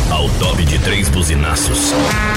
ao top de 3 buzinaços.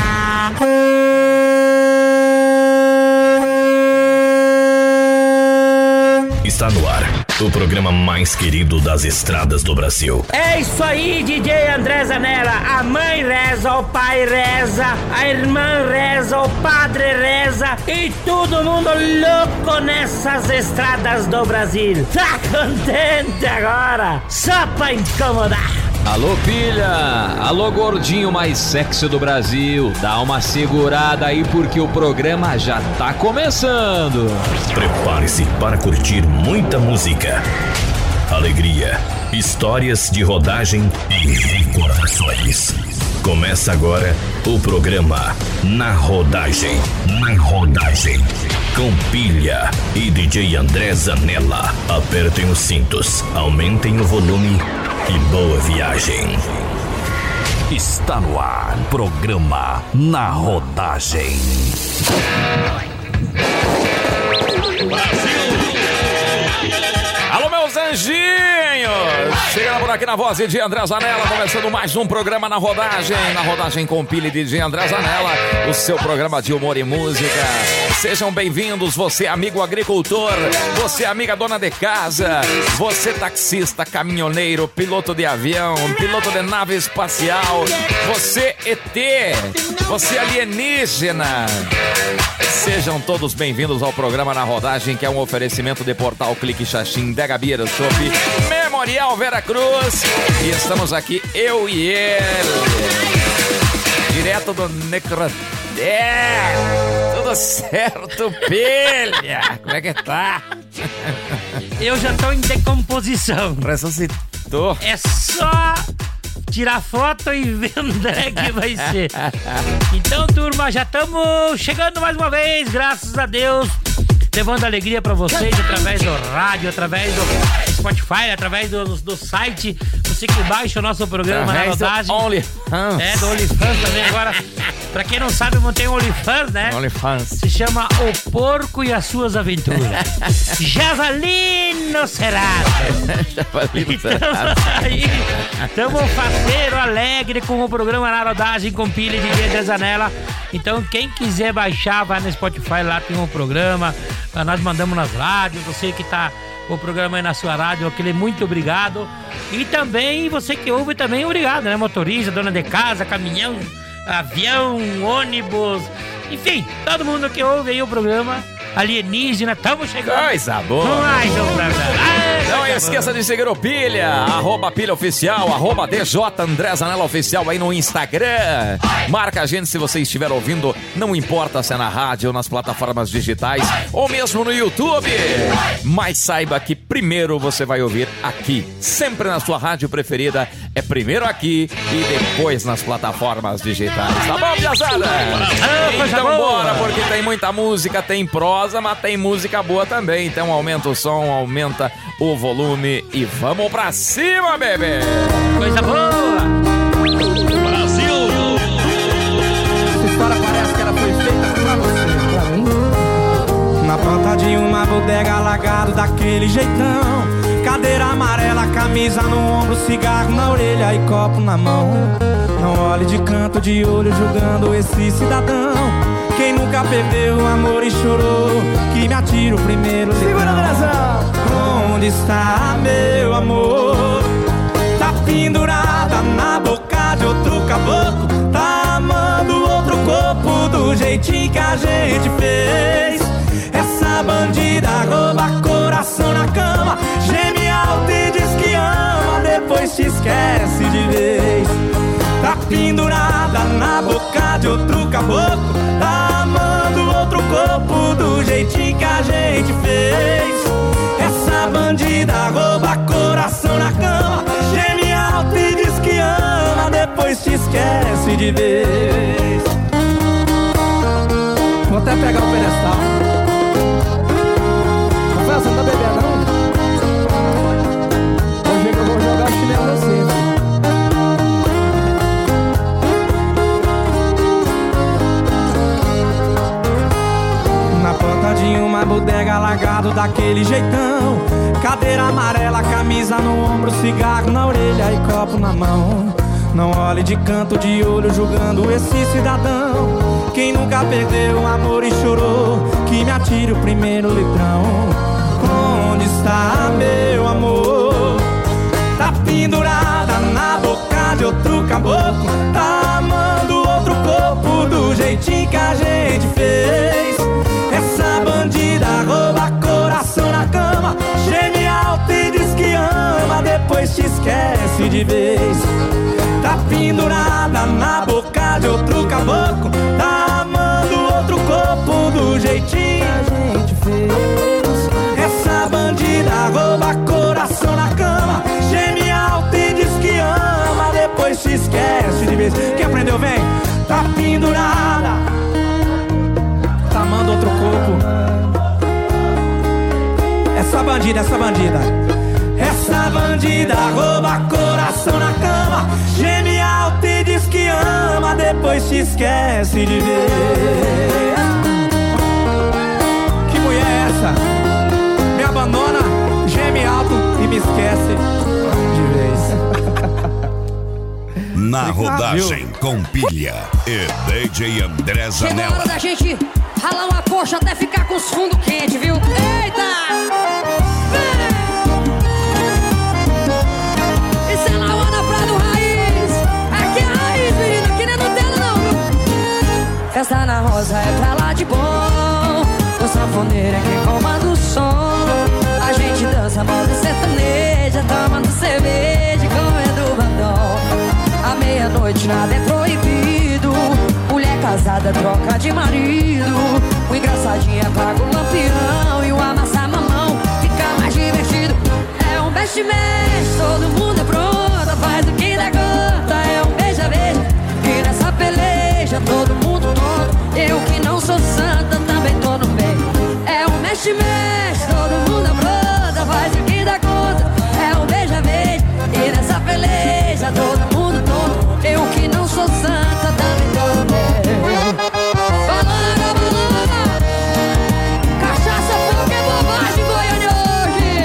Está no ar o programa mais querido das estradas do Brasil. É isso aí, DJ André Zanella. A mãe reza, o pai reza, a irmã reza, o padre reza e todo mundo louco nessas estradas do Brasil. Tá contente agora? Só pra incomodar. Alô, pilha! Alô, gordinho mais sexy do Brasil! Dá uma segurada aí porque o programa já tá começando! Prepare-se para curtir muita música, alegria, histórias de rodagem e recordações. Começa agora o programa Na Rodagem. Na Rodagem. Com Pilha e DJ André Zanella. Apertem os cintos, aumentem o volume e boa viagem. Está no ar, programa Na Rodagem. Alô, meus anjinhos! Chegando por aqui na voz de André Zanella, começando mais um programa Na Rodagem com Pilha e DJ André Zanella, o seu programa de humor e música. Sejam bem-vindos, você amigo agricultor, você amiga dona de casa, você taxista, caminhoneiro, piloto de avião, piloto de nave espacial, você ET, você alienígena. Sejam todos bem-vindos ao programa Na Rodagem, que é um oferecimento de Portal Clique Xaxim, Dega Beer Shop, Memorial Veracruz. E estamos aqui, eu e ele, direto do Necrotério. Tudo certo, Pilha? Como é que tá? Eu já tô em decomposição. Ressuscitou. É só tirar foto e ver onde é que vai ser. Então, turma, já estamos chegando mais uma vez, graças a Deus, levando alegria pra vocês através do rádio, através do Spotify, através do site. Você que baixa o nosso programa Na Rodagem. Do OnlyFans. É, do OnlyFans também. Agora, pra quem não sabe, eu tem um OnlyFans, né? OnlyFans. Se chama O Porco e as Suas Aventuras. Javalino Cerrado. Javalino Cerrado. Estamos faceiro, alegre com o programa Na Rodagem com Pilha e DJ André Zanella. Então, quem quiser baixar, vai no Spotify, lá tem um programa. Nós mandamos nas rádios. Você que tá o programa aí na sua rádio, aquele muito obrigado. E também você que ouve também, obrigado, né? Motorista, dona de casa, caminhão, avião, ônibus, enfim, todo mundo que ouve aí o programa alienígena, estamos chegando. Coisa boa. Mais um programa. Não esqueça de seguir o Pilha, @Pilha Oficial, @DJ André Zanella Oficial aí no Instagram. Marca a gente se você estiver ouvindo, não importa se é na rádio ou nas plataformas digitais ou mesmo no YouTube. Mas saiba que primeiro você vai ouvir aqui, sempre na sua rádio preferida. É primeiro aqui e depois nas plataformas digitais. Tá bom, piazada? Então bora, porque tem muita música, tem prosa, mas tem música boa também. Então aumenta o som, aumenta o volume e vamos pra cima, bebê! Coisa boa! Brasil! Essa história parece que ela foi feita pra você, pra mim. Na porta de uma bodega, alagado daquele jeitão, cadeira amarela, camisa no ombro, cigarro na orelha e copo na mão. Não olhe de canto de olho julgando esse cidadão. Quem nunca perdeu o amor e chorou, que me atira o primeiro litrão. Segura, Brasil! Onde está meu amor? Tá pendurada na boca de outro caboclo, tá amando outro corpo do jeitinho que a gente fez. Essa bandida rouba coração na cama, geme alto e diz que ama, depois te esquece de vez. Tá pendurada na boca de outro caboclo, tá amando outro corpo do jeitinho que a gente fez. Essa bandida rouba coração na cama, geme alto e diz que ama, depois te esquece de vez. Vou até pegar o pedestal. Rafael, você não tá bebendo não? Hoje eu vou jogar o chinelo assim. Na porta de uma bodega, alagado daquele jeitão, cadeira amarela, camisa no ombro, cigarro na orelha e copo na mão. Não olhe de canto de olho julgando esse cidadão. Quem nunca perdeu o amor e chorou, que me atire o primeiro litrão. Onde está meu amor? Tá pendurada na boca de outro caboclo. Tá amando outro corpo do jeitinho que a gente fez. Essa bandida rouba coração na cama, geme alto e diz que ama, depois te esquece de vez. Tá pendurada na boca de outro caboclo. Tá amando outro corpo do jeitinho que a gente fez. Essa bandida rouba coração na cama, geme alto e diz que ama, depois te esquece de vez. Quem aprendeu vem. Tá pendurada, tá amando outro corpo. Essa bandida, essa bandida. Essa bandida rouba coração na cama, geme alto e diz que ama, depois te esquece de ver. Que mulher é essa? Me abandona, geme alto e me esquece de vez. Na rodagem com pilha e DJ André Zanella. Chegou a hora da gente ralar uma coxa até ficar com os fundos quentes, viu? Eita! Isso é na onda Prado Raiz. Aqui é raiz, menina, aqui não é Nutella não, viu? Festa na Rosa é pra lá de bom, o sanfoneiro é quem comanda o som. A gente dança moda sertaneja, tomando cerveja, comendo batom. À meia-noite nada é proibido, mulher casada troca de marido. O engraçadinho é paga o lampião e o amassar mamão fica mais divertido. É um mexe-mexe, todo mundo é pronto, faz o que dá conta. É um beija-beija, e nessa peleja todo mundo tonto. Eu que não sou santa também tô no meio. É um mexe-mexe, todo mundo é pronto, faz o que dá conta. É um beija-beija, e nessa peleja todo mundo tonto. Eu que não sou santa também tô no meio. Balada, balada, cachaça, fogo é bobagem, Goiânia hoje.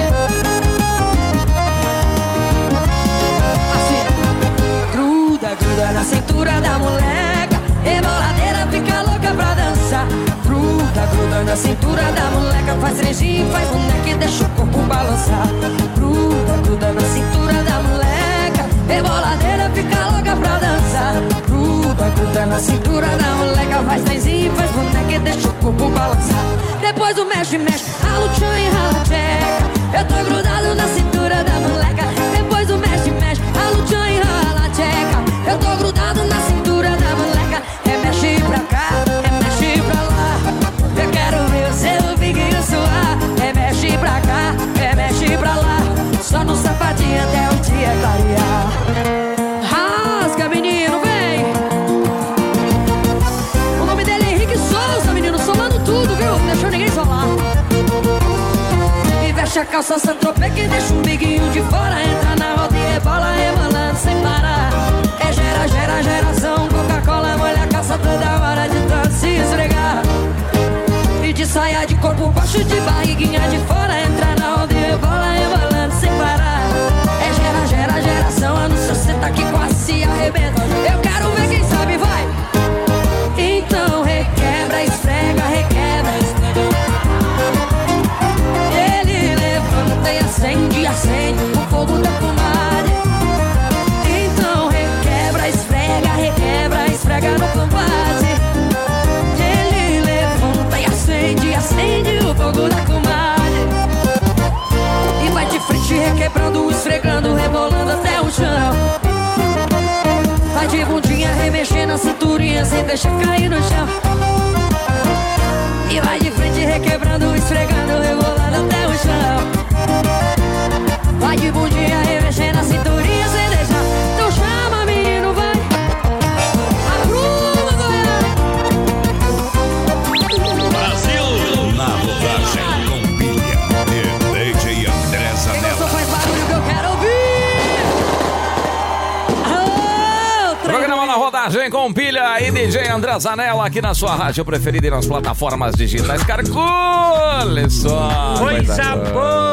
Assim, gruda, gruda na cintura da moleca, reboladeira fica louca pra dançar. Gruda, gruda na cintura da moleca, faz trenzinho, faz boneca e deixa o corpo balançar. Gruda, gruda na cintura da moleca, reboladeira fica louca pra dançar. Gruda, gruda na cintura da moleca, faz trenzinho, faz boneca e deixa o corpo balançar. Depois do mexe, mexe, rala o tchan e rala a tcheca. Eu tô grudado na cintura da moleca. Depois do mexe, mexe, rala o tchan e rala a tcheca. Eu tô grudado na cintura da moleca. É mexe pra cá, é mexe pra lá. Eu quero ver o seu biguinho suar. É mexe pra cá, é mexe pra lá. Só no sapatinho até o dia clarear. Rasga, menino, vem. O nome dele é Henrique Souza, menino, solando tudo, viu? Não deixou ninguém solar. E veste a calça Saint-Tropez que deixa um biguinho de fora. Entra na roda e rebola, rebolando sem parar. É gera, gera, geração, Coca-Cola molha a calça toda hora de tanto se esfregar. E de saia de corpo baixo, de barriguinha de fora. Entra na roda e rebola, rebolando sem parar. É gera, gera, geração, anos 60 que quase se arrebenta. Eu quero ver quem sabe, vai! Então requebra, esfrega, requebra, esfrega. Ele levanta e acende, acende o fogo da comadre. Então requebra, esfrega, requebra, esfrega no combate. Ele levanta e acende, acende o fogo da comadre. E vai de frente requebrando, esfregando, rebolando até o chão. Vai de bundinha remexendo a cinturinha sem deixar cair no chão. E vai de frente requebrando, esfregando, rebolando até o chão. Vai de bundinha remexendo a cinturinha sem deixar. Então chama, menino, vai. Apruma, Goiânia. Brasil. Na rodagem com pilha e DJ André Quem Zanella. gostou faz barulho que eu quero ouvir. Programa na rodagem com pilha e DJ André Zanella aqui na sua rádio preferida e nas plataformas digitais. Calcule só. Coisa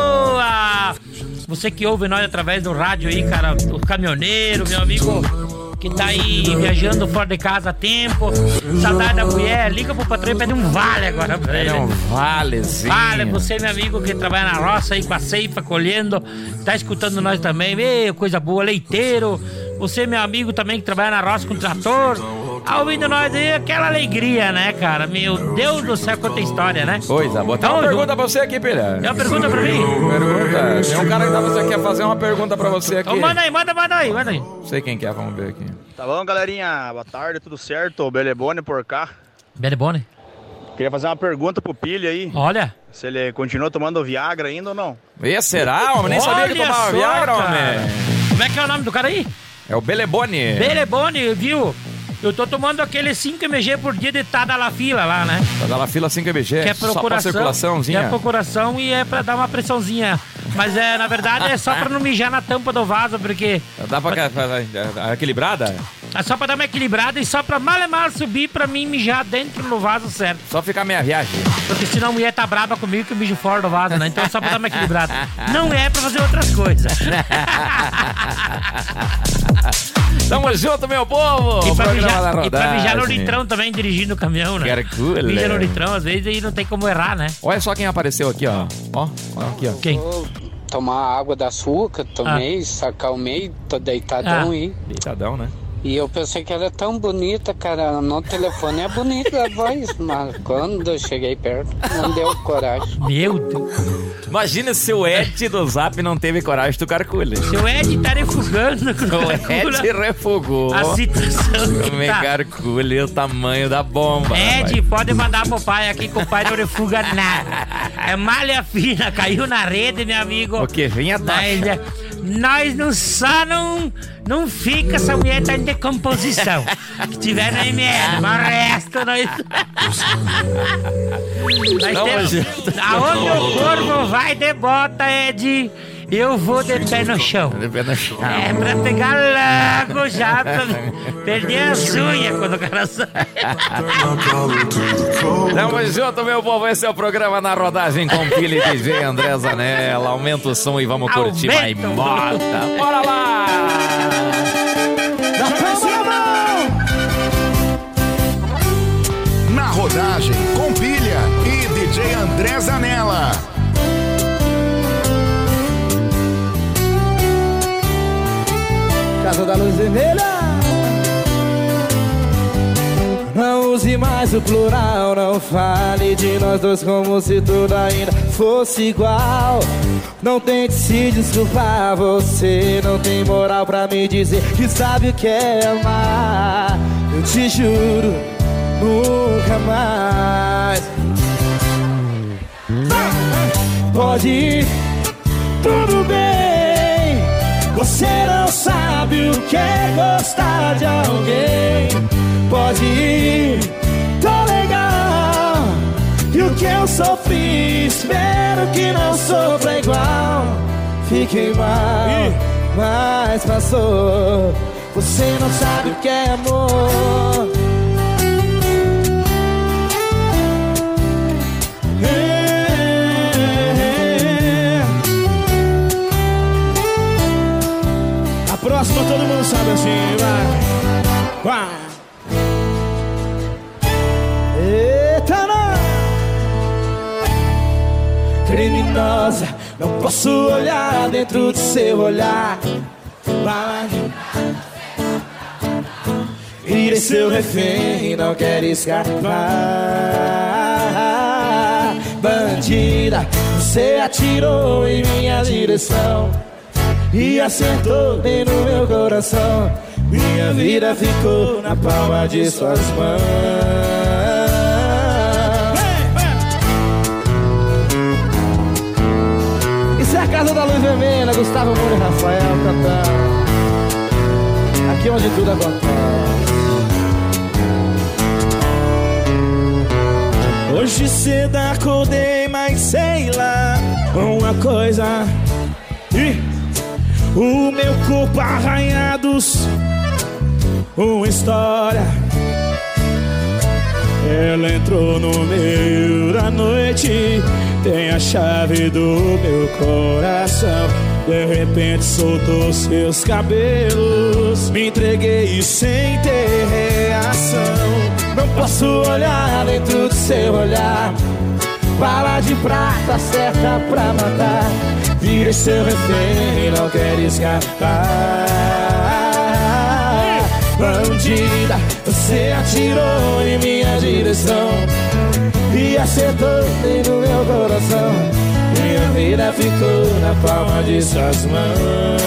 boa! Você que ouve nós através do rádio aí, cara, o caminhoneiro, meu amigo que tá aí viajando fora de casa há tempo, saudade da mulher, liga pro patrão e pede um vale agora pra ele. Um valezinho. Vale, você, meu amigo, que trabalha na roça aí com a ceifa, colhendo, tá escutando nós também, meu, coisa boa, leiteiro. Você, meu amigo, também que trabalha na roça com trator, tá ouvindo nós aí, aquela alegria, né, cara? Meu Deus do céu, quanta história, né? Coisa boa. Tem uma pergunta pra você aqui, Pilha. Tem uma pergunta pra mim? Pergunta. Tem um cara que quer fazer uma pergunta pra você aqui. Então manda aí. Não sei quem que é, vamos ver aqui. Tá bom, galerinha? Boa tarde, tudo certo? Belebone por cá. Belebone? Queria fazer uma pergunta pro Pilha aí. Olha. Se ele continua tomando Viagra ainda ou não. E será? Eu nem sabia que tomava só, Viagra, cara. homem. Como é que é o nome do cara aí? É o Belebone. Belebone, viu? Eu tô tomando aquele 5 mg por dia de Tadalafila lá, né? Tadalafila 5 mg. Que é procuração. Só pra circulaçãozinha. É procuração e é pra dar uma pressãozinha. Mas na verdade é só pra não mijar na tampa do vaso, porque... Dá pra equilibrada? É só pra dar uma equilibrada e só pra mal subir pra mim mijar dentro do vaso certo. Só ficar meia viagem. Porque senão a mulher tá braba comigo que eu mijo fora do vaso, né? Então é só pra dar uma equilibrada. Não é pra fazer outras coisas. Tamo junto, meu povo! E pra mijar no litrão também, dirigindo o caminhão, né? Caracula. Mija no litrão, às vezes, e não tem como errar, né? Olha só quem apareceu aqui, ó. Ó, aqui, ó. Quem? Tomar água da açúcar, tomei, acalmei, tô deitadão aí. Deitadão, né? E eu pensei que ela é tão bonita, cara. No telefone é bonita a voz, mas quando eu cheguei perto, não deu coragem. Meu Deus. Imagina se o Ed do Zap não teve coragem do Carcule. Se o Ed tá refugando com o Ed refugou a situação que tá. Carcule, o tamanho da bomba. Ed, rapaz. Pode mandar pro pai aqui que o pai não refuga nada. É malha fina, caiu na rede, meu amigo. O que vinha taxa. Nós não fica, essa mulher tá em decomposição. Se tiver na ML, mas o resto nós temos. Aonde o corvo vai de bota, Ed, eu vou de pé no chão. De pé no chão. É pra pegar logo já, pra perder as unhas quando o cara sai. Tamo junto, meu povo. Esse é o programa Na Rodagem com Pili e DJ André Zanella. Aumenta o som e vamos curtir mais moda. Bora lá! Na Rodagem com Pilha e DJ André Zanella. Casa da Luz Vermelha. Não use mais o plural, não fale de nós dois como se tudo ainda fosse igual. Não tente se desculpar, você não tem moral pra me dizer que sabe o que é amar. Eu te juro, nunca mais. Pode ir, tudo bem. Você não sabe o que é gostar de alguém. Pode ir, tô legal. E o que eu sofri, espero que não sofra igual. Fiquei mal, mas passou. Você não sabe o que é amor. A próxima todo mundo sabe assim, vai. Eita, não! Criminosa, não posso olhar dentro do seu olhar. Vai. Virei seu refém, não quero escapar. Bandida, você atirou em minha direção e acertou bem no meu coração. Minha vida ficou na palma de suas mãos. Isso é a Casa da Luz Vermelha, Gustavo Moura e Rafael cantando. Aqui é onde tudo acontece. Hoje cedo acordei, mas sei lá uma coisa. O meu corpo arranhados, uma história. Ela entrou no meio da noite, tem a chave do meu coração. De repente soltou seus cabelos. Me entreguei sem ter reação. Não posso olhar dentro do seu olhar. Bala de prata certa pra matar. Virei seu refém e não quer escapar. Bandida, você atirou em minha direção e acertou no meu coração. Minha vida ficou na palma de suas mãos.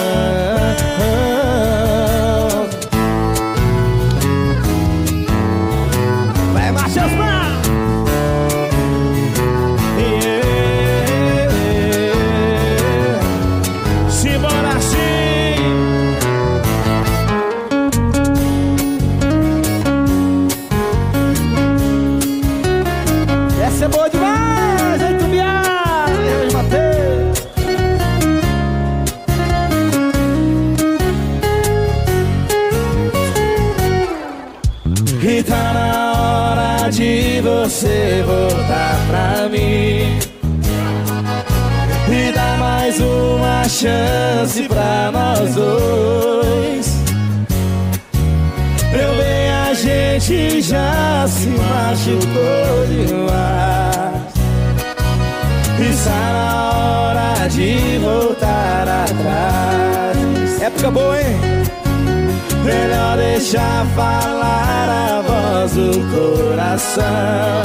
Vai, marcha as mãos! Simbora assim! Essa é boa demais, hein, Tubiá? Eu matei. E tá na hora de você voltar pra mim e dar mais uma chance pra nós dois. Meu bem, a gente já se machucou demais. Está na hora de voltar atrás. Época boa, hein? Melhor deixar falar a voz do coração.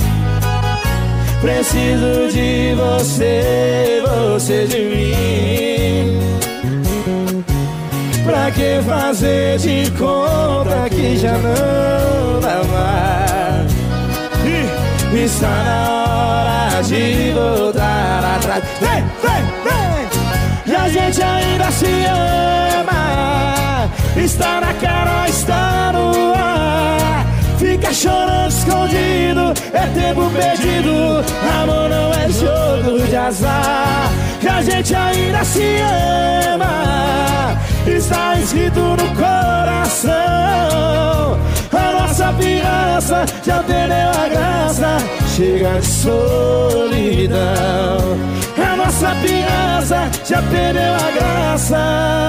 Preciso de você, você de mim. Pra que fazer de conta que já não dá mais? Está na hora de voltar atrás. Vem, vem, vem! E a gente ainda se ama. Está na cara, está no ar. Fica chorando escondido, é tempo perdido. Amor não é jogo de azar. E a gente ainda se ama. Está escrito no coração. A nossa criança já perdeu a graça. Chega de solidão. A nossa criança já perdeu a graça.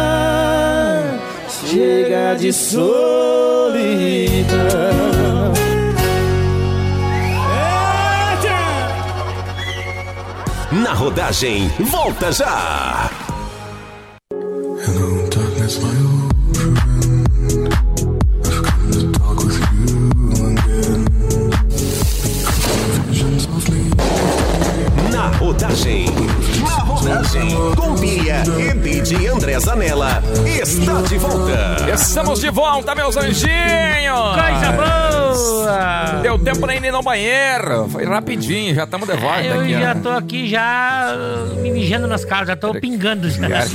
Chega de solidão. Na Rodagem, volta já! Hello, darkness, my old friend. I've come to talk with you again. Visions of me. Na Rodagem, com Pilha e DJ André Zanella, está de volta. Estamos de volta, meus anjinhos. Coisa boa. Deu tempo nem ir no banheiro. Foi rapidinho, já estamos de volta eu aqui. Já tô aqui já me mijando nas calças, já tô pingando. Já. Mas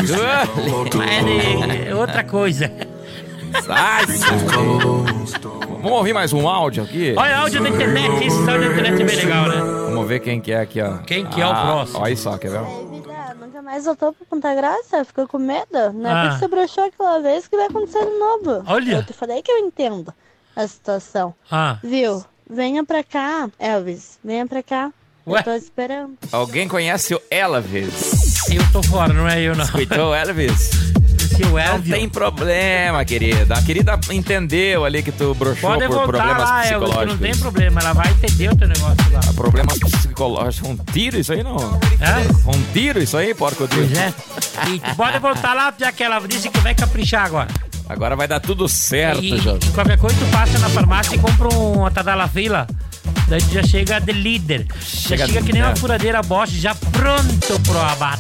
é outra coisa. Sai, vamos ouvir mais um áudio aqui? Olha, áudio da internet, esse áudio da internet é bem legal, né? Vamos ver quem que é aqui, ó. Quem que é o próximo? Olha só, quer ver? Nunca mais voltou pra contar graça, ficou com medo. Não é porque você broxou aquela vez que vai acontecer de novo. Olha. Eu te falei que eu entendo a situação. Viu? Venha pra cá, Elvis. Venha pra cá. Ué? Eu tô esperando. Alguém conhece o Elvis? Eu tô fora, não é eu não. Escutou o Elvis? Não tem problema, querida. A querida entendeu ali que tu broxou Pode por problemas lá, psicológicos. Elvis, não tem problema, ela vai entender o teu negócio lá. Problemas psicológicos. Um tiro isso aí, não? Um tiro isso aí, porco Deus. Pois é. E tu pode voltar lá, já que ela disse que vai caprichar agora. Agora vai dar tudo certo, Jorge. E qualquer coisa tu passa na farmácia e compra uma Tadalafila. Daí tu já chega de líder. Já chega que nem uma furadeira Bosch, já pronto pro abate.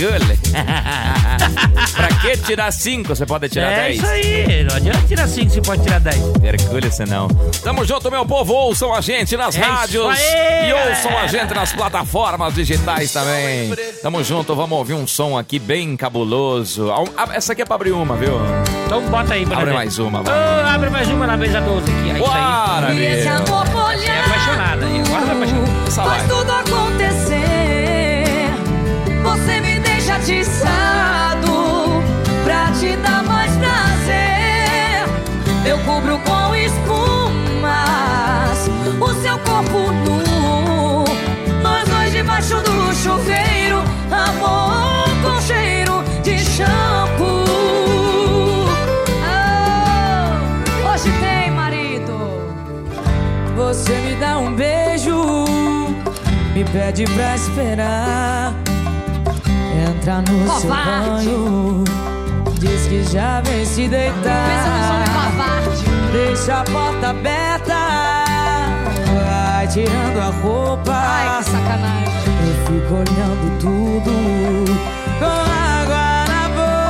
Pra que tirar 5? Você pode tirar 10. É isso aí, não adianta tirar 5, você pode tirar 10. Hercule-se não. Tamo junto, meu povo. Ouçam a gente nas rádios e ouçam a gente nas plataformas digitais também. Tamo junto, vamos ouvir um som aqui bem cabuloso. Essa aqui é pra abrir uma, viu? Então bota aí, Abre mais uma, vai. Abre mais uma na mesa 12 aqui. Bora, Esse amor molhado, é apaixonada, e agora vai apaixonada. faz tudo acontecer. Você me deixa atiçado pra te dar mais prazer. Eu cubro com espumas o seu corpo nu. Nós dois debaixo do chuveiro, amor com cheiro. dá um beijo, me pede pra esperar. Entra no seu banho, diz que já vem se deitar. Deixa a porta aberta, vai tirando a roupa. Ai, que sacanagem. Eu fico olhando tudo com água na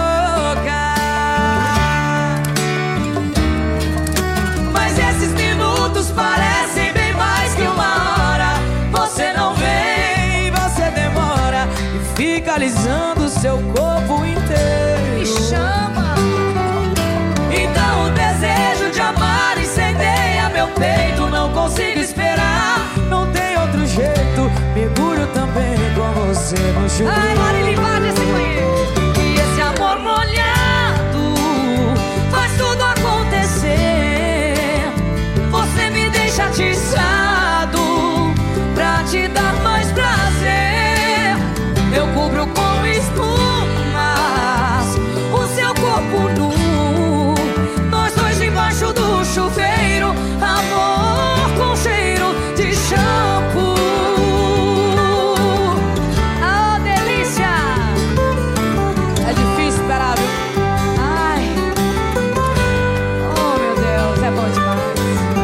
boca. Mas esses minutos parecem bem mais que uma hora. Você não vem, você demora e fica alisando seu corpo inteiro. Me chama. Então o desejo de amar incendeia meu peito. Não consigo esperar, não tem outro jeito. Mergulho também com você no chuveiro. Ai, Marília, invade esse banheiro. E esse amor molhado faz tudo acontecer. Você me deixa atiçado pra te dar mais prazer. Eu cubro com espumas o seu corpo nu. Nós dois debaixo do chuveiro. Amor com cheiro de shampoo. Oh, delícia! É difícil esperar, viu? Ai. Oh, meu Deus, é bom demais.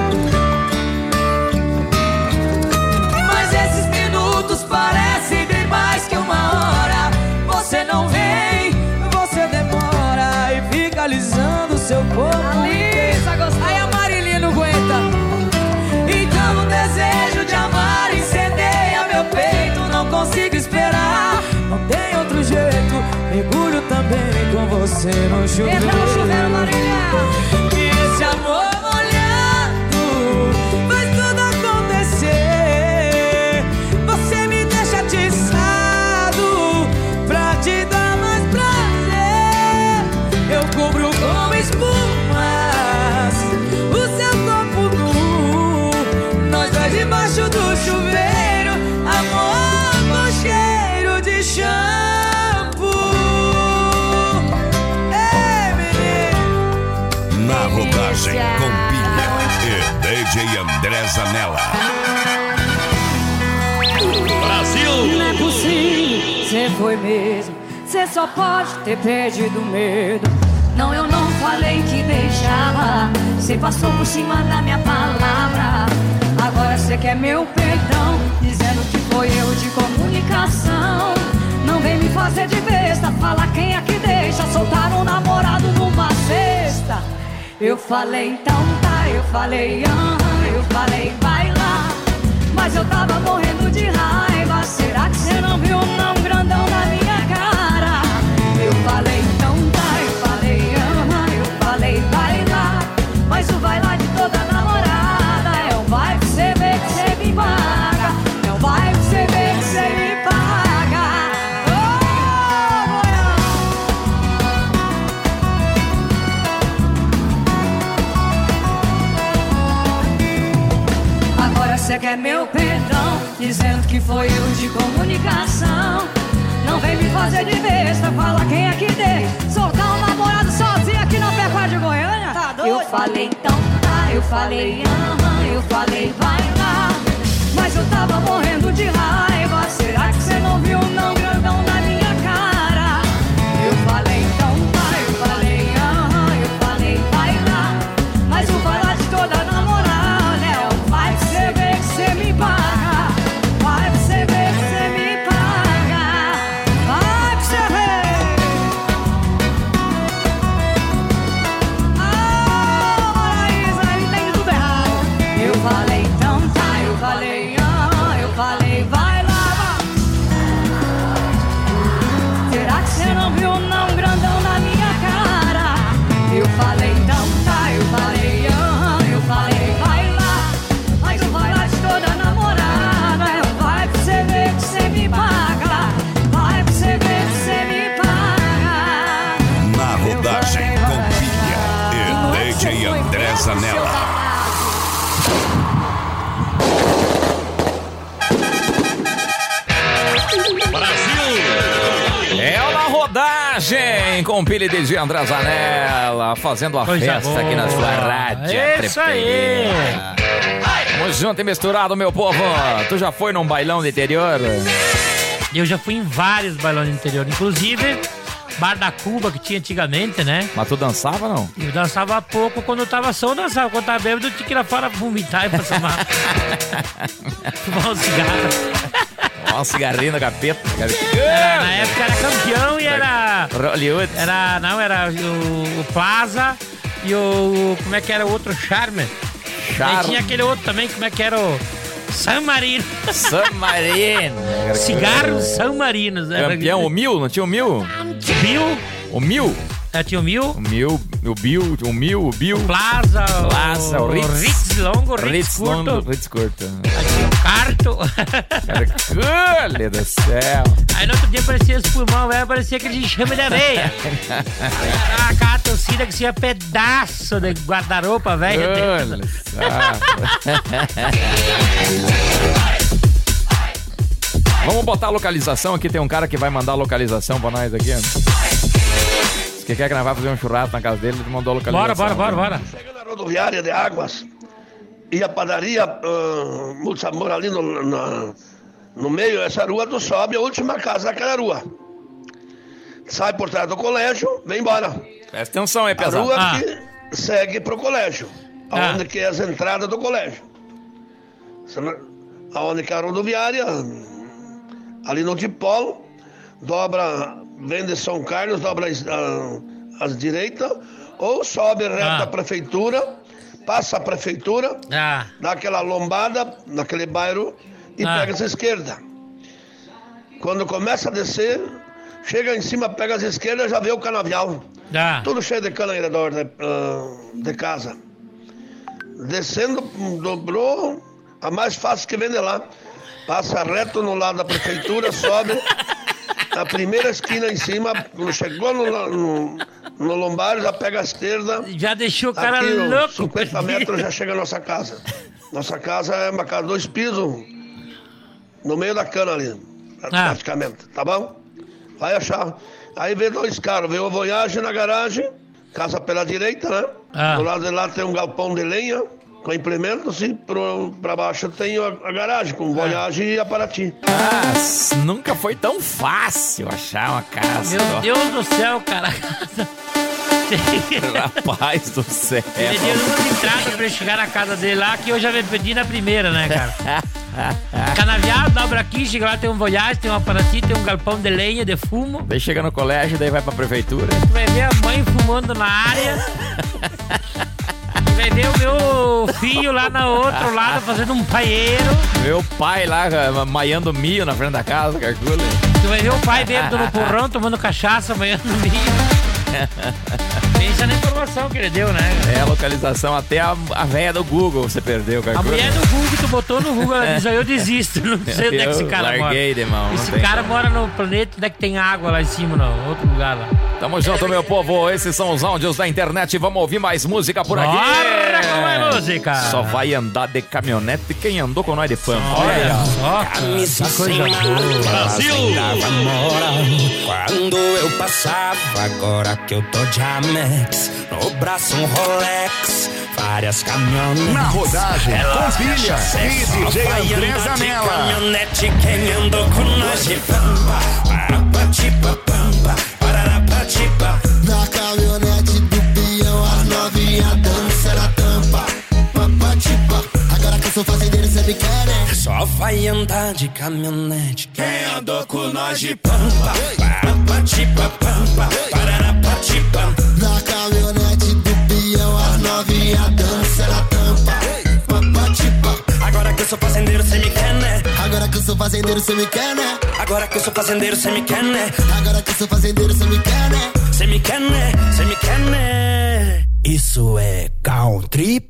Mas esses minutos parecem bem mais que uma hora. Você não vem, você demora e fica alisando seu corpo inteiro. Aí a Marília não aguenta. Então o desejo de amar incendeia meu peito. Não consigo esperar, não tem outro jeito. Mergulho também com você no chuveiro. Entra no chuveiro, Marília. E esse amor molhado faz tudo acontecer. Você me deixa atiçado pra te dar mais prazer. Eu cubro com espumas o seu corpo nu. Nós dois debaixo do chuveiro. Amor com cheiro de shampoo. Ei, menino. Na rodagem com pilha e DJ André Zanella. Não é possível, cê foi mesmo. Cê só pode ter perdido medo. Não, eu não falei que deixava. Cê passou por cima da minha palavra. Agora cê quer meu perdão, dizendo que foi erro de comunicação. Não vem me fazer de besta, fala quem é que deixa soltar um namorado numa cesta. Eu falei então tá, eu falei eu falei vai lá. Mas eu tava morrendo de raiva. Será que cê não viu não grandão na minha cara? Eu falei então tá, eu falei eu falei vai lá. Mas o vai lá de toda namorada é o vai que cê vê que cê me paga. É o vai que cê vê que cê me paga. Agora cê quer meu perdão, dizendo que foi erro de comunicação. Não vem me fazer de besta, fala quem é que deixa soltar um namorado sozinho aqui na Pecuária de Goiânia. Tá doido? Eu falei então tá, eu falei eu falei vai lá. Mas eu tava morrendo de raiva. Será que cê não viu não grandão na minha cara? Eu falei então tá, eu falei vai lá. Mas o vai lá de toda namorada é o vai que cê vê que cê me paga. Vai que cê vê que cê me paga. Vai que cê vê. Isso aí tem tudo errado. Eu falei então tá, eu falei vai lá. Será que cê não viu não grandão na minha cara? Eu falei então tá, eu falei vai lá. Mas o vai lá de toda namorada é o vai que cê vê que cê me paga. Vai que cê vê que cê me paga. Na rodagem com pilha e DJ André Zanella. É uma rodagem com Pilha de André Zanella, fazendo a Coisa festa boa. aqui na sua rádio. Isso aí. Tamo junto e misturado, meu povo. Tu já foi num bailão do interior? Eu já fui em vários bailões do interior, inclusive Bar da Cuba que tinha antigamente, né? Mas tu dançava, não? Eu dançava pouco, quando eu tava só eu dançava. Quando eu tava bêbado eu tinha que ir lá fora vomitar e passar mal. Fumar um cigarro. Ó, um cigarrinho no capeta. Na época era campeão e era... Hollywood. Era o Plaza e o... Como é que era o outro? Charme. E tinha aquele outro também, como é que era o... San Marino. San Marino. Cigarros San Marinos. Campeão, o Mil, não tinha o Mil? Bill. O Mil? Tinha o Mil. O Mil, o Bill, o Mil, o Bill. Plaza, o Ritz. Ritz longo, Ritz curto. longo, Ritz curto. Aí tinha o Carto. Olha do céu. Aí no outro dia parecia os pulmão, parecia aquele enxame de areia. Era aquela torcida que tinha pedaço de guarda-roupa, velho. Olha Vamos botar a localização aqui, tem um cara que vai mandar a localização pra nós aqui. Que quer que nós vamos fazer um churrasco na casa dele, ele mandou a localização. Bora. Chega na rodoviária de Águas e a padaria Mulsamor ali no meio, essa rua tu sobe a última casa daquela rua. Sai por trás do colégio, vem embora. Presta atenção aí, pesado. A rua que segue pro colégio, aonde que é as entradas do colégio. Aonde que é a rodoviária, ali no Tipolo, dobra, vem de São Carlos, dobra às direitas, ou sobe reto à prefeitura, passa a prefeitura, dá aquela lombada naquele bairro e pega essa esquerda. Quando começa a descer, chega em cima, pega as esquerdas, já vê o canavial. Tudo cheio de cana ao redor de casa. Descendo, dobrou, a mais fácil que vem de lá. Passa reto no lado da prefeitura, sobe a primeira esquina em cima, chegou no lombar, já pega a esquerda. Já deixou o cara louco. 50 metros já chega a nossa casa. Nossa casa é uma casa 2 pisos, no meio da cana ali, praticamente, tá bom? Vai achar. Aí vê 2 carros, vê o Voyage na garagem, casa pela direita, né? Do lado de lá tem um galpão de lenha, com implementos, e pra baixo tem a garagem, com Voyage e a Paraty. Nunca foi tão fácil achar uma casa. Meu Deus do céu, cara. Rapaz do céu. Ele deu duas entradas pra ele chegar na casa dele lá, que eu já pedi na primeira, né, cara? Canavial, dobra aqui, chega lá, tem um Voyage, tem uma Paraty, tem um galpão de lenha, de fumo. Daí chega no colégio, daí vai pra prefeitura. Tu vai ver a mãe fumando na área. Vai ver o meu filho lá no outro lado fazendo um paieiro. Meu pai lá maiando milho na frente da casa, calcula. Tu vai ver o pai bêbado no porrão, tomando cachaça, maiando milho. Pensa na informação que ele deu, né? É a localização, até a velha do Google você perdeu, calcula. A mulher do Google que tu botou no Google, ela diz, eu desisto, não sei onde é que esse cara larguei, mora. Irmão, esse cara mora no planeta onde é que tem água lá em cima, não, outro lugar lá. Tamo junto, meu povo, esses são os áudios da internet, vamos ouvir mais música por aqui. Bora com mais música. Só vai andar de caminhonete quem andou com nós de pampa. Olha só, camisa coisa boa. Brasil! Quando eu passava, agora que eu tô de Amex, no braço um Rolex, várias caminhonetes. Na rodagem, com pilha e DJ André Zanella. Caminhonete, quem andou com nós de pampa, parapatipa, pararapatipa. Na caminhonete do peão, a novinha dança na tampa, papatipa. Agora que eu sou fazendeiro, cê me quer, né? Só vai andar de caminhonete quem andou com nós de pampa, parapatipa, pampa, pararapatipa. Na caminhonete do peão, a novinha dança na tampa, papatipa. Agora que eu sou fazendeiro, cê me quer, né? Agora que eu sou fazendeiro, cê me quer, né? Agora que eu sou fazendeiro, cê me quer, né? Agora que eu sou fazendeiro, cê me quer, né? Cê me quer, né? Cê me quer, né? Isso é country.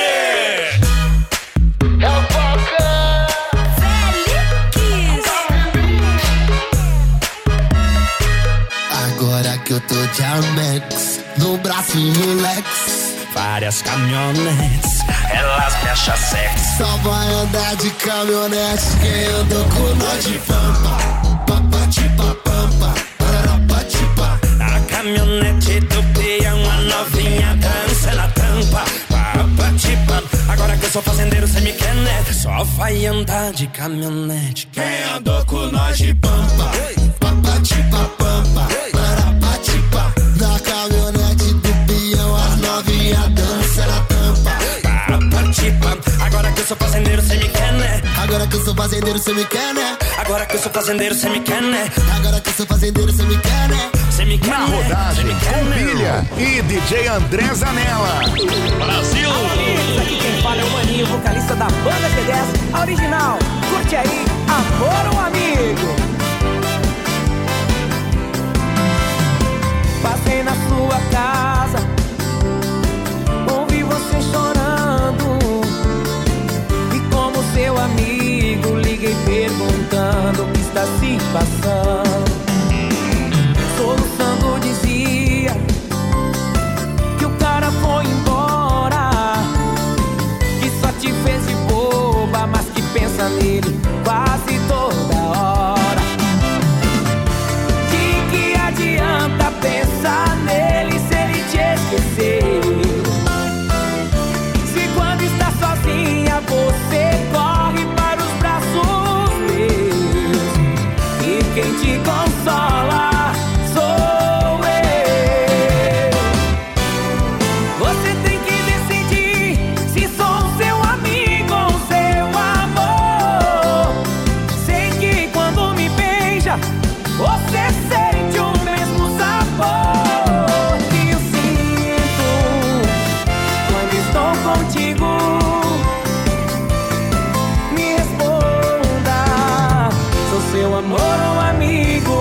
Agora que eu tô de Amex, no braço um Lex, várias caminhonetes, elas me acham sexy. Só vai andar de caminhonete quem andou com nós de pampa, papatipa, pampa, parapatipa. A caminhonete do peão, a novinha dança na tampa, papatipa. Agora que eu sou fazendeiro, cê me quer, né? Só vai andar de caminhonete quem andou com nós de pampa. Papatipa, pampa, parapatipa. Na caminhonete do peão, as novinha dança na tampa. Papatipa, agora que eu sou fazendeiro, cê me quer, né? Agora que eu sou fazendeiro, cê me quer, né? Agora que eu sou fazendeiro, cê me quer, né? Agora que eu sou fazendeiro, cê me quer, né? Cê me quer, na rodagem com Pilha e DJ André Zanella. Brasil! Isso aqui quem fala é o Maninho, vocalista da banda G10, a original. Curte aí, Amor ou Amigo. Passei na sua casa, ouvi você chorando, e como seu amigo liguei perguntando o que está se passando. Soluçando dizia que o cara foi embora, que só te fez de boba, mas que pensa nele quase toda hora. De que adianta pensar nele se ele te esquecer? Se quando está sozinha você corre para os braços meus, e quem te consola sou eu. Você tem que decidir se sou seu amigo ou seu amor. Sei que quando me beija você sente o mesmo sabor que eu sinto quando estou contigo. Me responda, sou seu amor ou amigo?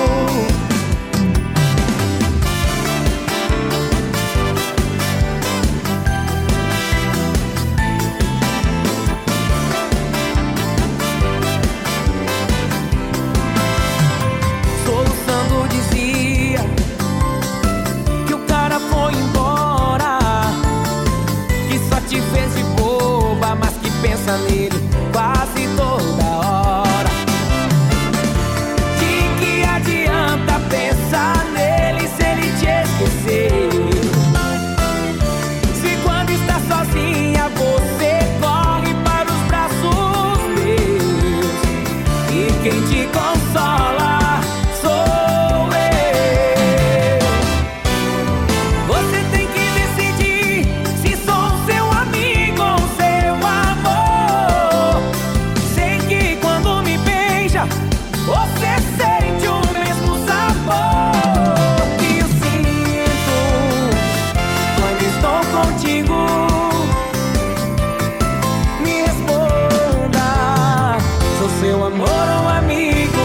Soluçando dizia que o cara foi embora, que só te fez de boba, mas que pensa nele quase toda hora. De que adianta pensar nele se ele te esquecer? Se quando está sozinha você corre para os braços meus, e quem te consola sou eu. Você tem que decidir se sou seu amigo ou seu amor. Sei que quando me beija você sente o mesmo sabor que eu sinto quando estou contigo. Me responda, sou seu amor ou amigo?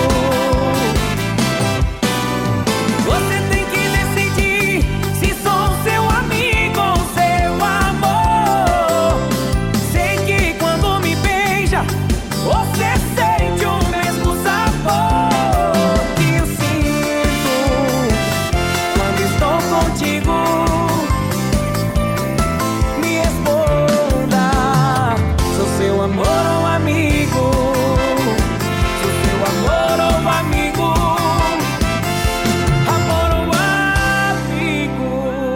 Você tem que decidir se sou seu amigo ou seu amor. Sei que quando me beija você sente o mesmo sabor que eu sinto quando estou contigo. Me responda, sou seu amor ou amigo? Sou seu amor ou amigo? Amor ou amigo?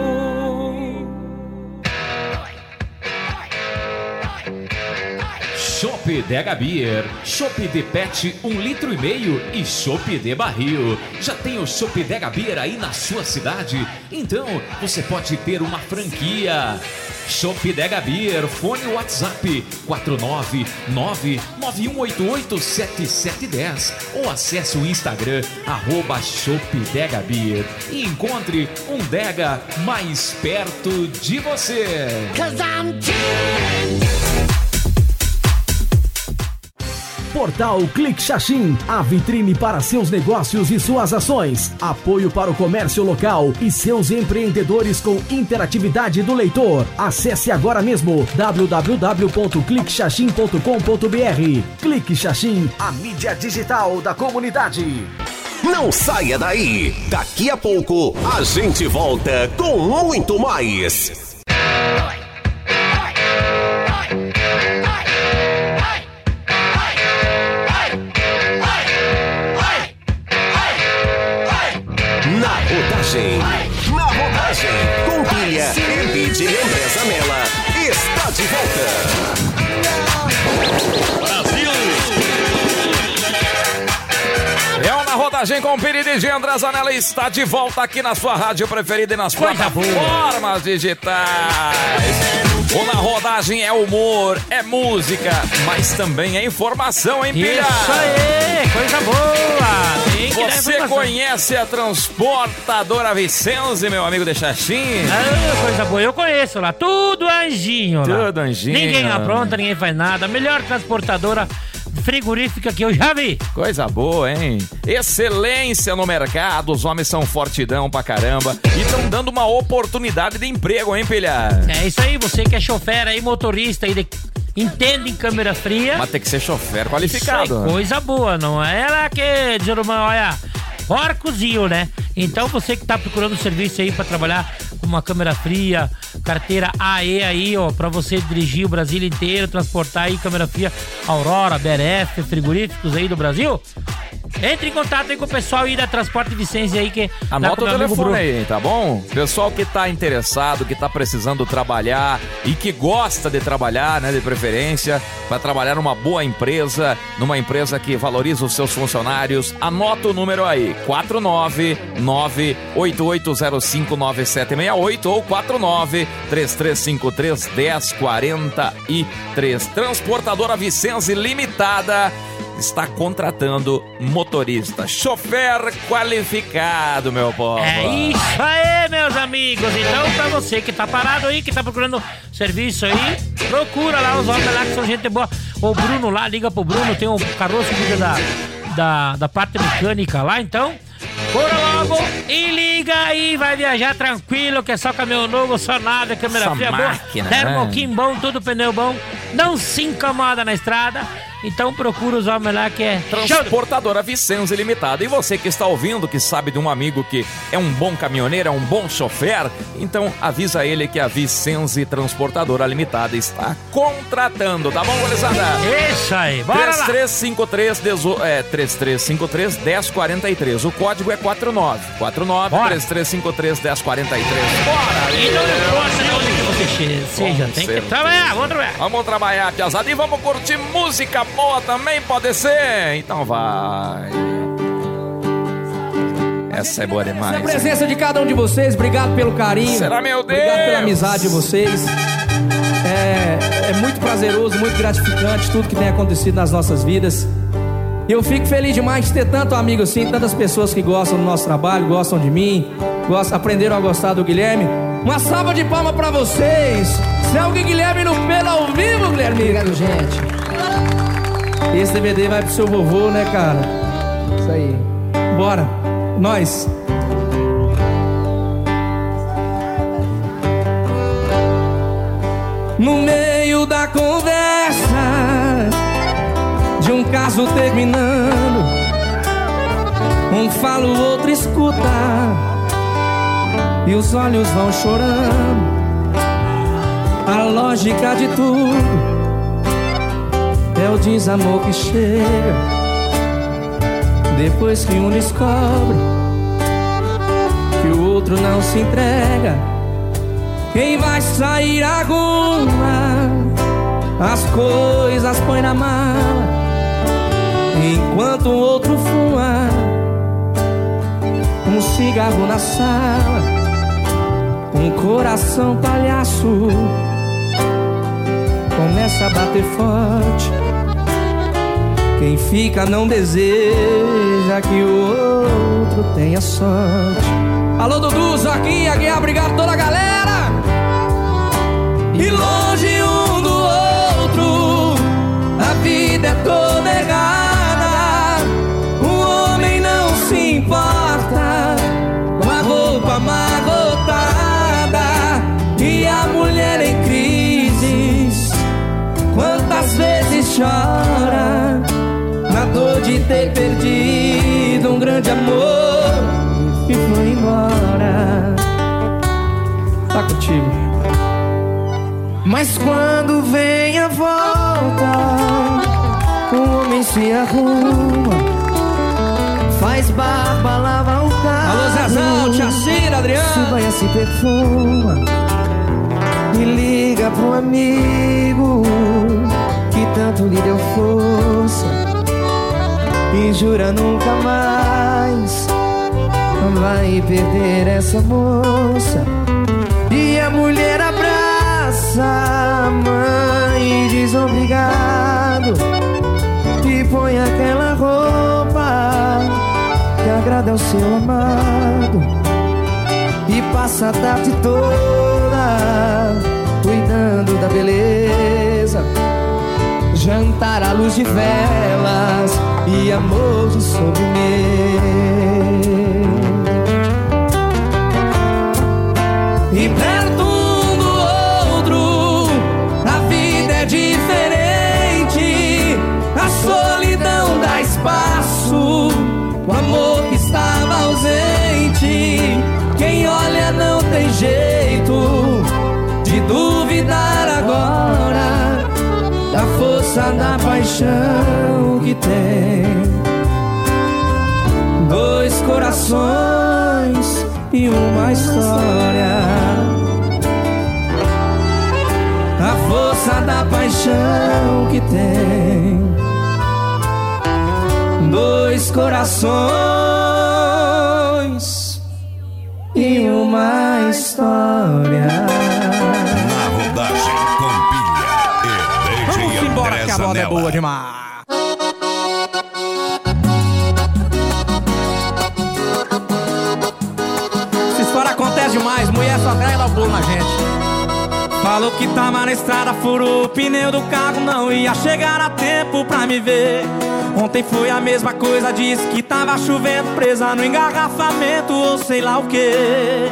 Chopp Dega Beer, Chopp de Pet 1,5 litro e Chopp de barril. Já tem o Chopp Dega Beer aí na sua cidade? Então você pode ter uma franquia. Chopp Dega Beer, fone WhatsApp 499-9188-7710 ou acesse o Instagram @ChoppDegaBeer e encontre um Dega mais perto de você. Portal Clique Xaxim, a vitrine para seus negócios e suas ações. Apoio para o comércio local e seus empreendedores com interatividade do leitor. Acesse agora mesmo www.cliquexaxim.com.br. Clique Xaxim, a mídia digital da comunidade. Não saia daí. Daqui a pouco a gente volta com muito mais. Na rodagem, com Pilha e DJ André Zanella, está de volta. Rodagem com Piri DJ André Zanella está de volta aqui na sua rádio preferida e nas plataformas digitais. O Na Rodagem é humor, é música, mas também é informação, hein, Pilha? Isso aí, coisa boa. Tem que dar Você informação. conhece a transportadora Vicenze, meu amigo de Xaxim? Ah, coisa boa, eu conheço lá, tudo anjinho lá. Tudo anjinho. Ninguém apronta, ninguém faz nada. A melhor transportadora frigorífica que eu já vi. Coisa boa, hein? Excelência no mercado, os homens são fortidão pra caramba e estão dando uma oportunidade de emprego, hein, Pilha? É isso aí, você que é chofer aí, motorista aí, entende em câmera fria. Mas tem que ser chofer qualificado. Isso aí, coisa boa, não é lá que, Jeromão, olha, porcozinho, né? Então você que tá procurando serviço aí pra trabalhar com uma câmera fria, carteira AE aí, ó, pra você dirigir o Brasil inteiro, transportar aí câmera fria Aurora, BRF, frigoríficos aí do Brasil, entre em contato aí com o pessoal aí da Transporte Vicenze aí que... Anota o telefone aí, tá bom? Pessoal que tá interessado, que tá precisando trabalhar e que gosta de trabalhar, né, de preferência, para trabalhar numa boa empresa, numa empresa que valoriza os seus funcionários, anota o número aí, 499-8805-9768 ou 49-3353-1043. Transportadora Vicenze Limitada está contratando motorista, chofer qualificado, meu povo. É isso aí, meus amigos. Então, pra você que tá parado aí, que tá procurando serviço aí, procura lá os homens lá que são gente boa. O Bruno lá, liga pro Bruno, tem um caroço que cuida da parte mecânica lá, então... Bora logo e liga aí, vai viajar tranquilo, que é só caminhão novo, só nada, câmera Essa fria boa, máquina, termoquim bom, tudo pneu bom, não se incomoda na estrada, então procura os homens lá que é Transportadora Vicenze Limitada. E você que está ouvindo, que sabe de um amigo que é um bom caminhoneiro, é um bom chofer, então avisa ele que a Vicenze Transportadora Limitada está contratando, tá bom, gurizada? Isso aí, bora lá! 3353-1043. O código é 49-3353-1043. Bora! E não importa de onde que você seja, tem que trabalhar, vamos trabalhar. Vamos trabalhar, piazada, e vamos curtir música boa também, pode ser? Então vai. Essa é boa demais. A presença de cada um de vocês, obrigado pelo carinho. Será, meu Deus? Obrigado pela amizade de vocês. É muito prazeroso, muito gratificante tudo que tem acontecido nas nossas vidas. Eu fico feliz demais de ter tanto amigo assim, tantas pessoas que gostam do nosso trabalho, gostam de mim, aprenderam a gostar do Guilherme. Uma salva de palmas pra vocês. Selgue Guilherme no pelo ao vivo, Guilherme. Obrigado, gente. Esse DVD vai pro seu vovô, né, cara? Isso aí. Bora. Nós. No meio da conversa de um caso terminando, um fala, o outro escuta, e os olhos vão chorando. A lógica de tudo é o desamor que chega depois que um descobre que o outro não se entrega. Quem vai sair alguma, as coisas põe na mala, enquanto o outro fuma um cigarro na sala. Um coração palhaço começa a bater forte. Quem fica não deseja que o outro tenha sorte. Alô, Dudu, Zoquinha, Guiar, obrigado a toda a galera. E longe um do outro, a vida é toda errada. O homem não se importa com a roupa amarrotada e a mulher em crises. Quantas vezes chora na dor de ter perdido um grande amor e foi embora. Tá contigo. Mas quando vem a volta, o homem se arruma, faz barba, lava o carro. Alô, Zezão, Chacira, Adriano. Se vai se perfuma e liga pro amigo que tanto lhe deu força e e jura nunca mais vai perder essa moça. E a mulher abraça a mãe e diz obrigado, e põe aquela roupa que agrada ao seu amado, e passa a tarde toda cuidando da beleza, jantar à luz de velas e amor de sobremesa. E perto um do outro a vida é diferente, a solidão dá espaço, o amor que estava ausente. Quem olha não tem jeito de duvidar agora da força da paixão que tem. Dois corações e uma história, a força da paixão que tem. Dois corações e uma história. Na rodagem com Pilha e DJ Vamos embora que a roda é boa demais. Essa história acontece demais, mulher só quer dar o pulo na gente. Falou que tava na estrada, furou o pneu do carro, não ia chegar a tempo pra me ver. Ontem foi a mesma coisa, disse que tava chovendo, presa no engarrafamento ou sei lá o que.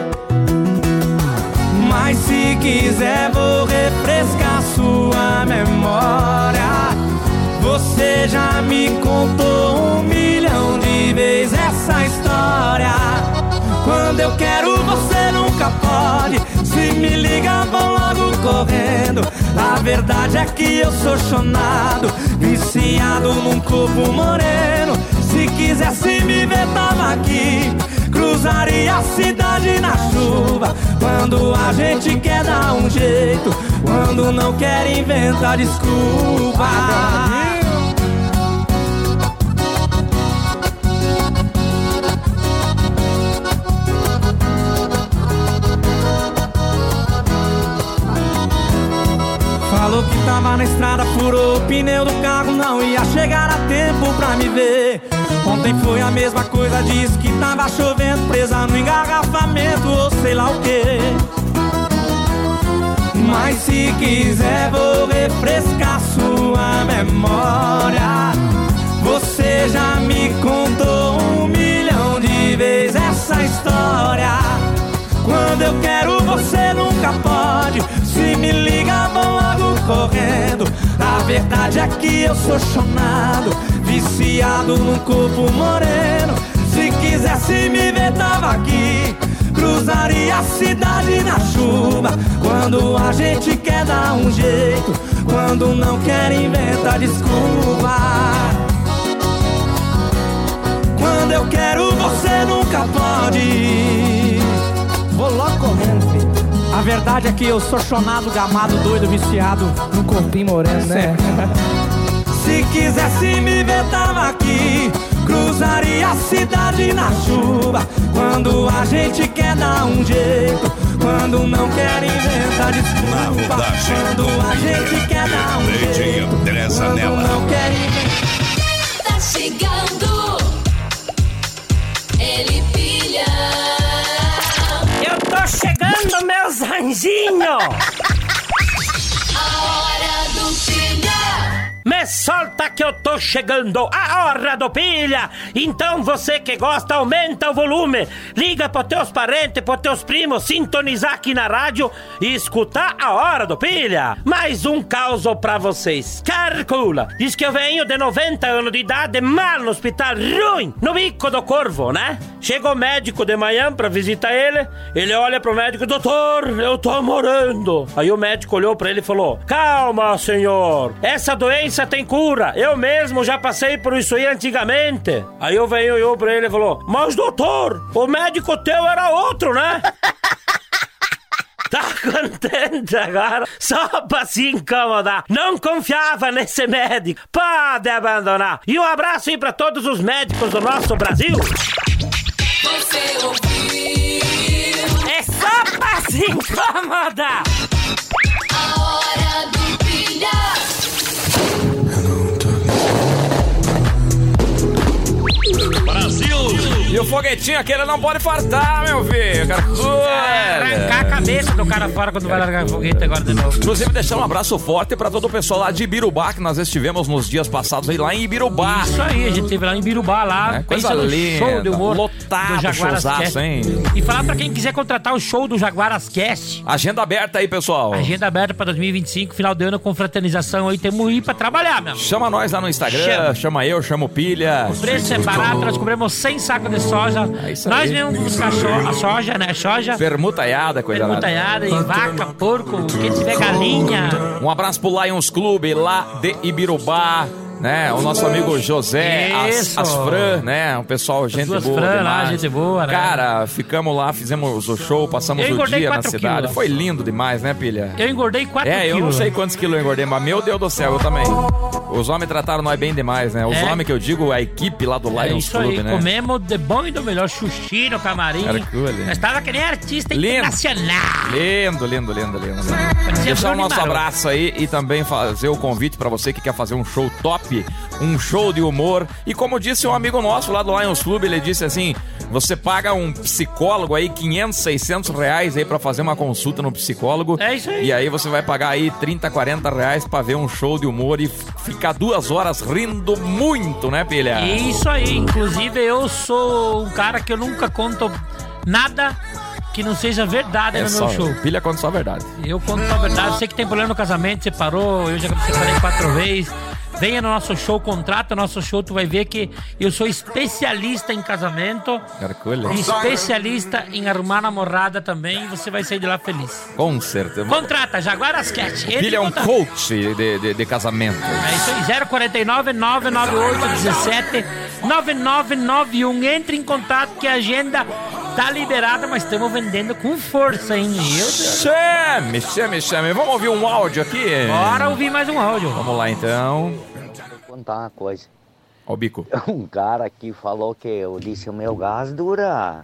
Mas se quiser vou refrescar sua memória. Você já me contou 1 milhão de vezes essa história. Quando eu quero você nunca pode, se me liga vou logo correndo. A verdade é que eu sou chonado, viciado num corpo moreno. Se quisesse me ver tava aqui, cruzaria a cidade na chuva. Quando a gente quer dar um jeito, quando não quer inventar desculpa. Falou que tava na estrada, furou o pneu do carro, não ia chegar a tempo pra me ver. Ontem foi a mesma coisa, disse que tava chovendo, presa no engarrafamento ou sei lá o que. Mas se quiser vou refrescar sua memória. Você já me contou 1 milhão de vezes essa história. Quando eu quero você nunca pode, se me liga vão logo correndo. A verdade é que eu sou chonado, viciado num corpo moreno. Se quisesse me ver tava aqui, cruzaria a cidade na chuva. Quando a gente quer dar um jeito, quando não quer inventar desculpa. Quando eu quero você nunca pode, vou logo correndo, filho. A verdade é que eu sou chonado, gamado, doido, viciado no corpinho moreno, né? Se quisesse me ver tava aqui, cruzaria a cidade na chuva. Quando a gente quer dar um jeito, quando não quer inventar desculpa. Quando a gente quer dar um jeito, quando não quer inventar. Tá chegando, ele pilha. Eu tô chegando, meus anjinhos! A hora do pilha. Me solta que eu tô chegando, a hora do pilha! Então você que gosta, aumenta o volume, liga pros teus parentes, pros teus primos, sintonizar aqui na rádio e escutar a hora do pilha. Mais um caos pra vocês. Calcula, diz que eu venho de 90 anos de idade, mal no hospital, ruim, no bico do corvo, né? Chega o médico de manhã pra visitar ele, ele olha pro médico: doutor, eu tô morrendo. Aí o médico olhou pra ele e falou: calma, senhor, essa doença tem cura, eu mesmo já passei por isso aí antigamente. Aí o velho olhou pra ele e falou: mas doutor, o médico teu era outro, né? Tá contente agora? Só pra se incomodar. Não confiava nesse médico. Pode abandonar. E um abraço aí pra todos os médicos do nosso Brasil. Você ouviu? É só pra se incomodar. A hora do Pilha. Brasil! E o foguetinho aquele não pode fartar, meu filho. Arrancar a cabeça do cara fora quando vai largar o foguete agora de novo. Inclusive, deixar um abraço forte pra todo o pessoal lá de Ibirubá, que nós estivemos nos dias passados aí lá em Ibirubá. Isso aí, a gente esteve lá em Ibirubá, lá. Coisa linda. Show de humor lotado, do Jaguaras showzaço, Cast. hein? E falar pra quem quiser contratar o show do Jaguaras Cast. Agenda aberta aí, pessoal. Agenda aberta pra 2025, final de ano com fraternização aí. Temos que ir pra trabalhar, meu. Chama nós lá no Instagram, chama eu, chama o Pilha. O preço é barato, nós cobramos 100 sacos de soja. Nós mesmos buscar a soja, né? Soja. Permutaiada, coisa lá. Permutaiada e vaca, porco, quem tiver galinha. Um abraço pro Lions Clube lá de Ibirubá. Né? O nosso amigo José, as Fran, né? O pessoal, gente boa Fran lá, gente boa, né? Cara, ficamos lá, fizemos o show, passamos o dia na cidade. Quilos. Foi lindo demais, né, Pilha? Eu engordei 4 quilos. Eu não sei quantos quilos eu engordei, mas meu Deus do céu, eu também. Os homens trataram nós bem demais, né? Os homens que eu digo, a equipe lá do Lions Club, aí, né? Comemos de bom e do melhor, sushi no camarim. Nós tava que nem artista internacional. Lindo. Deixar o nosso abraço aí e também fazer o convite pra você que quer fazer um show top, um show de humor. E como disse um amigo nosso lá do Lions Club, ele disse assim: você paga um psicólogo aí 500, 600 reais aí pra fazer uma consulta no psicólogo. É isso aí. E aí você vai pagar aí 30, 40 reais pra ver um show de humor e ficar 2 horas rindo muito, né, Pilha? Isso aí. Inclusive eu sou um cara que eu nunca conto nada que não seja verdade no meu show. Pilha conta só a verdade. Eu conto só a verdade. Você que tem problema no casamento, separou, eu já me separei 4 vezes. Venha no nosso show, contrata o nosso show, tu vai ver que eu sou especialista em casamento. Especialista em arrumar namorada também, e você vai sair de lá feliz. Com certeza. Contrata, Jaguaras Cat. Ele é um coach de casamento. É isso aí, 049 998 17 9991. Entre em contato que a agenda tá liberada, mas estamos vendendo com força, hein? Chame. Vamos ouvir um áudio aqui? Bora ouvir mais um áudio. Vamos lá, então. Vou contar uma coisa. Ó o bico. Um cara aqui falou que eu disse o meu gás dura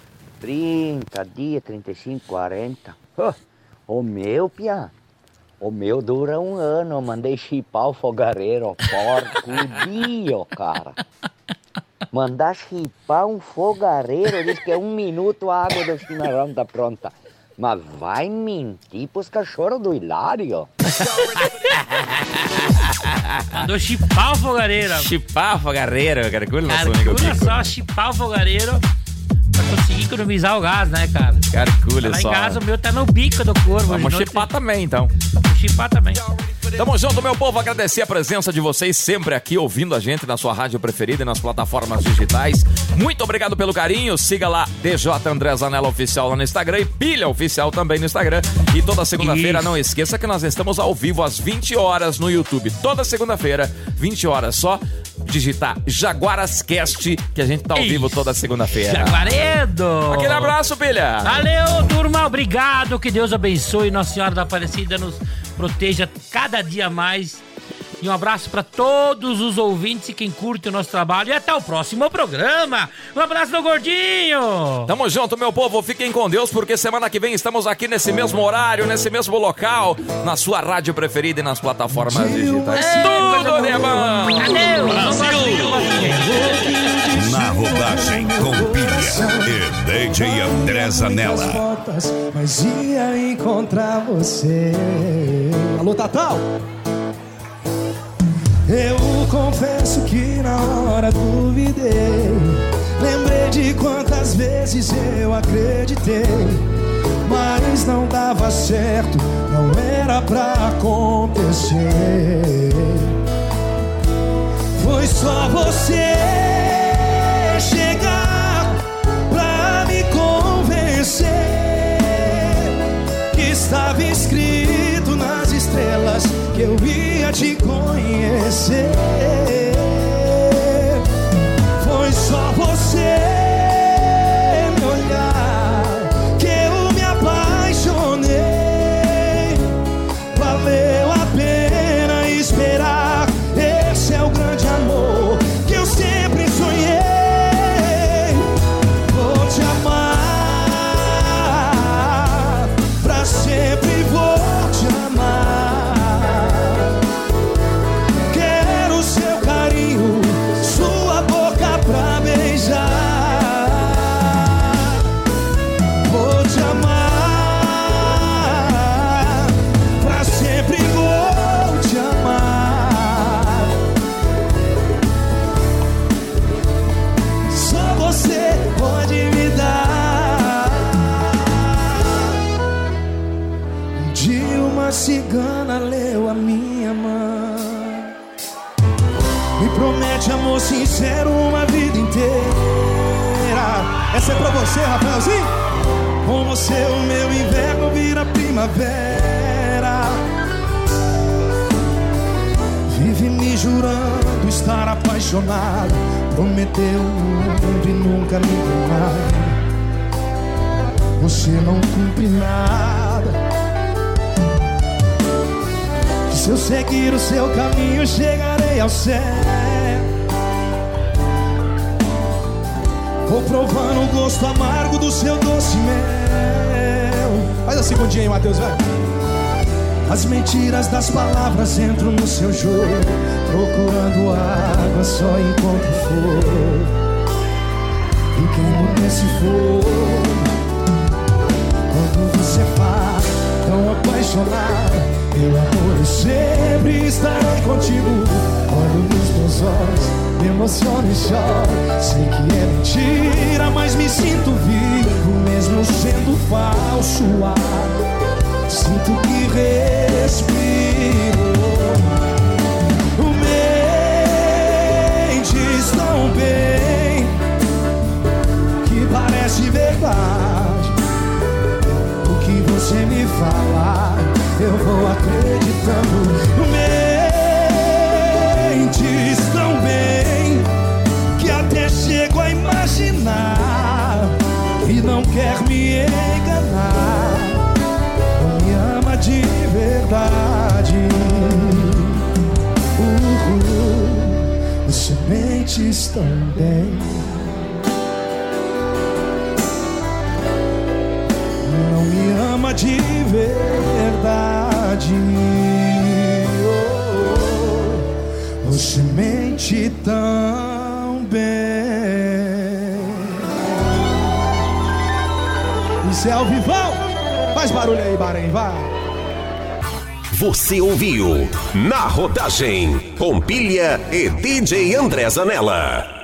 30 dias, 35, 40. O meu, pia. O meu dura 1 ano. Eu mandei chipar o fogareiro, porco dia, cara. Mandar chipar um fogareiro, diz que é 1 minuto a água do chimarrão tá pronta. Mas vai mentir pros cachorros do Hilário? Mandou chipar o fogareiro. Chipar o fogareiro, cara. Calcula só chipar o fogareiro pra conseguir economizar o gás, né, cara? Calcula lá só. Lá em casa o meu tá no bico do corvo. Vamos chipar também, então. Chipar também. Tamo junto, meu povo. Agradecer a presença de vocês sempre aqui, ouvindo a gente na sua rádio preferida e nas plataformas digitais. Muito obrigado pelo carinho. Siga lá DJ André Zanella Oficial lá no Instagram e Pilha Oficial também no Instagram. E toda segunda-feira, não esqueça que nós estamos ao vivo às 20 horas no YouTube. Toda segunda-feira, 20 horas só. Digitar Jaguaras Cast, que a gente tá ao vivo toda segunda-feira. Jaguaredo! Aquele abraço, Pilha! Valeu, turma! Obrigado! Que Deus abençoe, Nossa Senhora da Aparecida nos proteja cada dia mais. E um abraço para todos os ouvintes e quem curte o nosso trabalho. E até o próximo programa. Um abraço do Gordinho. Tamo junto, meu povo. Fiquem com Deus, porque semana que vem estamos aqui nesse mesmo horário, nesse mesmo local, na sua rádio preferida e nas plataformas digitais. Tudo de bom. Adeus. Na rodagem com Pilha e DJ André Zanella. Mas ia encontrar você. Alô, Tatal? Eu confesso que na hora duvidei. Lembrei de quantas vezes eu acreditei, mas não dava certo, não era pra acontecer. Foi só você chegar pra me convencer que estava escrito nas estrelas que eu ia te conhecer. Foi só você me olhar que eu me apaixonei. Me promete amor sincero uma vida inteira. Essa é pra você, Rafaelzinho. Com você o meu inverno vira primavera. Vive me jurando estar apaixonado. Prometeu o mundo e nunca me deu nada. Você não cumpre nada. Que se eu seguir o seu caminho chegarei ao céu. Vou provando o gosto amargo do seu doce mel. Faz a segundinha aí, Matheus, vai. As mentiras das palavras entram no seu jogo. Procurando água só encontro fogo. E queimo nesse fogo. Quando você fala tão apaixonada, meu amor, eu sempre estarei contigo. Olho nos teus olhos, me emociono e choro. Sei que é mentira, mas me sinto vivo, mesmo sendo falso ar. Sinto que respiro. Mentes tão bem que parece verdade. O que você me falar, eu vou acreditando. Mentes tão bem que até chego a imaginar e não quer me enganar. Não me ama de verdade. Você mentes tão bem. Não me ama de verdade. Você mente tão bem. Isso é ao vivão. Faz barulho aí, Bahrein, vai. Você ouviu Na Rodagem, com Pilha e DJ André Zanella.